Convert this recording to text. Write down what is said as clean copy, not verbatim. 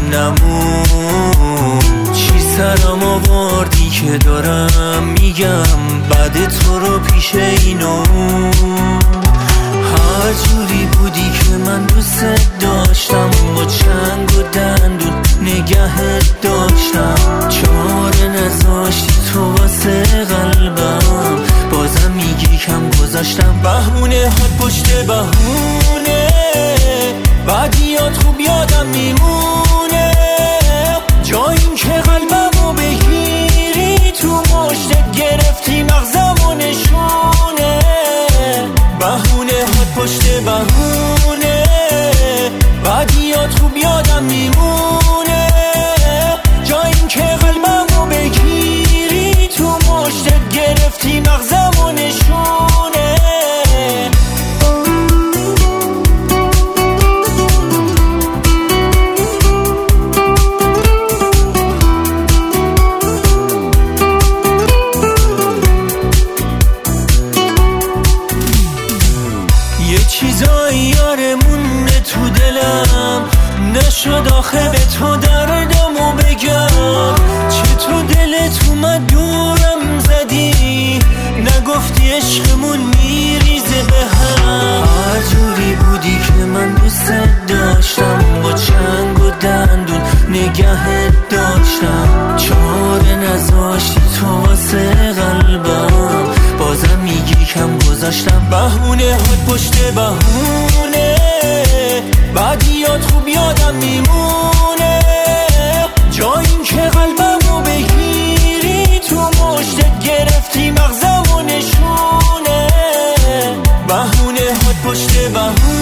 نمون. چی سرم آوردی که دارم میگم بعد تو رو پیش اینو. هر جوری بودی که من دوست داشتم، با چنگ و دندون نگهت داشتم. چاره نذاشتی تو واسه قلبم، بازم میگی کم گذاشتم. بهونه ها پشت بهونه، بعدیات خوب یادم میمونه. جا این که قلبمو بگیری تو مشتت گرفتی مغزمو نشونه. بهونه ها پشت بهونه، بعدیات خوب یادم میمونه. جا این که قلبمو بگیری تو مشتت گرفتی مغزمو نشونه. یه چیزایی یاره مونده تو دلم، نشد آخه به تو دردمو بگم. چطور دلت اومد دورم زدی، نگفتی عشقمون میریزه به هم. هر جوری بودی که من دوست داشتم، با چنگ و دندون نگهت داشتم. چاره نذاشتی تو واسه قلبم، بازم میگی کم گذاشتم. بهونه ها پشت بهونه، بعدیات خوب یادم میمونه. جا این که قلبمو بگیری تو مشتت گرفتی مغزمو نشونه. بهونه ها پشت بهونه،